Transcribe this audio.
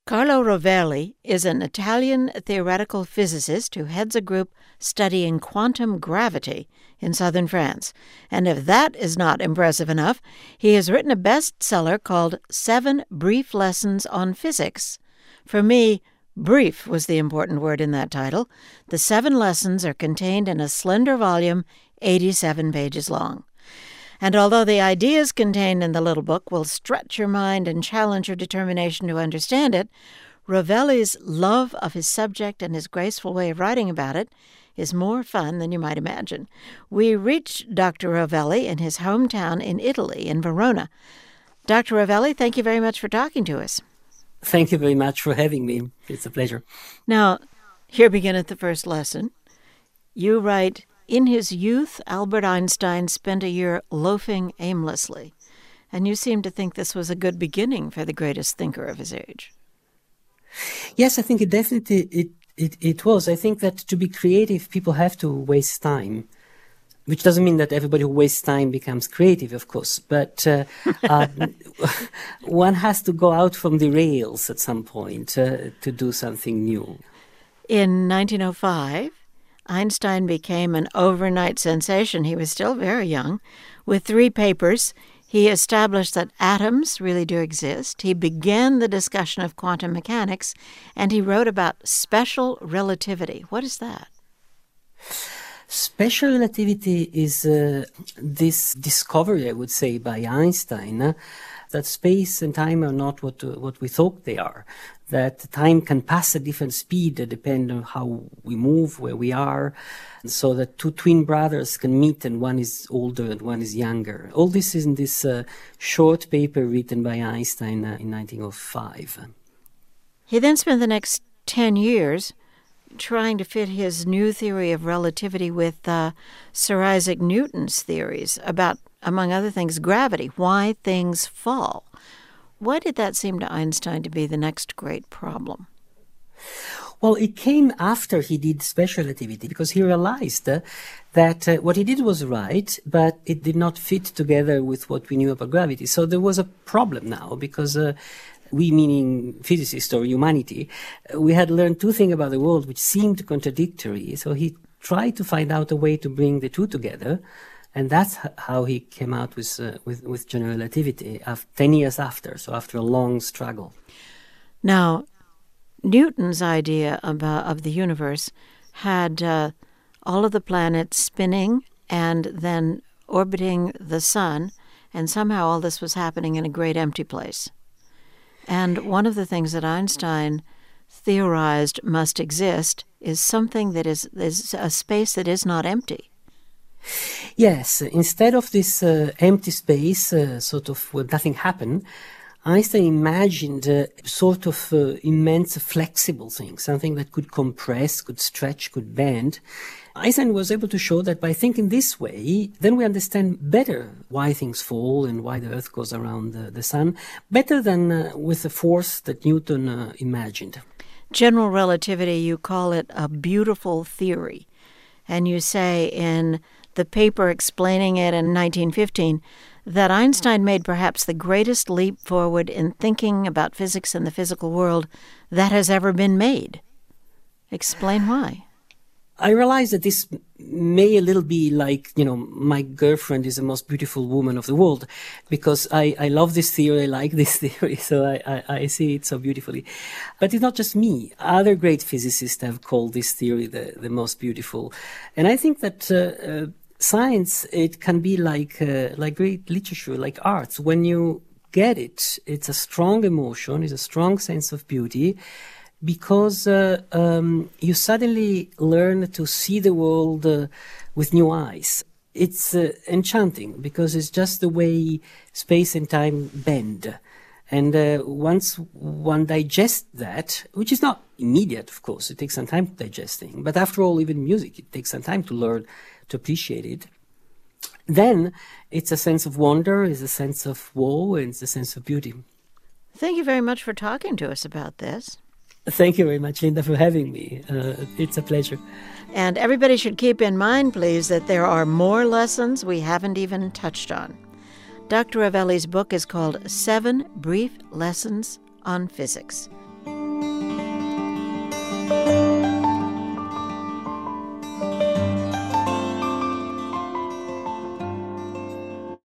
Carlo Rovelli is an Italian theoretical physicist who heads a group studying quantum gravity in southern France. And if that is not impressive enough, he has written a bestseller called 7 Brief Lessons on Physics. For me, brief was the important word in that title. The 7 lessons are contained in a slender volume, 87 pages long. And although the ideas contained in the little book will stretch your mind and challenge your determination to understand it, Rovelli's love of his subject and his graceful way of writing about it is more fun than you might imagine. We reached Dr. Rovelli in his hometown in Italy, in Verona. Dr. Rovelli, thank you very much for talking to us. Thank you very much for having me. It's a pleasure. Now, here beginneth the first lesson. You write, in his youth, Albert Einstein spent a year loafing aimlessly, and you seem to think this was a good beginning for the greatest thinker of his age. Yes, I think it was. I think that to be creative, people have to waste time, which doesn't mean that everybody who wastes time becomes creative, of course, but one has to go out from the rails at some point to do something new. In 1905, Einstein became an overnight sensation. He was still very young. With 3 papers, he established that atoms really do exist. He began the discussion of quantum mechanics, and he wrote about special relativity. What is that? Special relativity is this discovery, I would say, by Einstein, that space and time are not what we thought they are. That time can pass at different speed depending on how we move, where we are, so that 2 twin brothers can meet and one is older and one is younger. All this is in this short paper written by Einstein in 1905. He then spent the next 10 years trying to fit his new theory of relativity with Sir Isaac Newton's theories about, among other things, gravity, why things fall. Why did that seem to Einstein to be the next great problem? Well, it came after he did special relativity, because he realized that what he did was right, but it did not fit together with what we knew about gravity. So there was a problem now, because we, meaning physicists or humanity, we had learned 2 things about the world which seemed contradictory. So he tried to find out a way to bring the 2 together. And that's how he came out with general relativity 10 years after, so after a long struggle. Now, Newton's idea of the universe had all of the planets spinning and then orbiting the sun, and somehow all this was happening in a great empty place. And one of the things that Einstein theorized must exist is something that is a space that is not empty. Yes, instead of this empty space, sort of where nothing happened, Einstein imagined sort of immense flexible thing, something that could compress, could stretch, could bend. Einstein was able to show that by thinking this way, then we understand better why things fall and why the Earth goes around the sun, better than with the force that Newton imagined. General relativity, you call it a beautiful theory. And you say in the paper explaining it in 1915 that Einstein made perhaps the greatest leap forward in thinking about physics and the physical world that has ever been made. Explain why. I realize that this may a little be like, my girlfriend is the most beautiful woman of the world, because I love this theory, I like this theory, so I see it so beautifully. But it's not just me. Other great physicists have called this theory the most beautiful. And I think that science, it can be like great literature, like arts. When you get it, it's a strong emotion, it's a strong sense of beauty, because you suddenly learn to see the world with new eyes. It's enchanting, because it's just the way space and time bend. And once one digests that, which is not immediate, of course, it takes some time to digest things, but after all, even music, it takes some time to learn to appreciate it. Then it's a sense of wonder, it's a sense of woe, and it's a sense of beauty. Thank you very much for talking to us about this. Thank you very much, Linda, for having me. It's a pleasure. And everybody should keep in mind, please, that there are more lessons we haven't even touched on. Dr. Rovelli's book is called 7 Brief Lessons on Physics.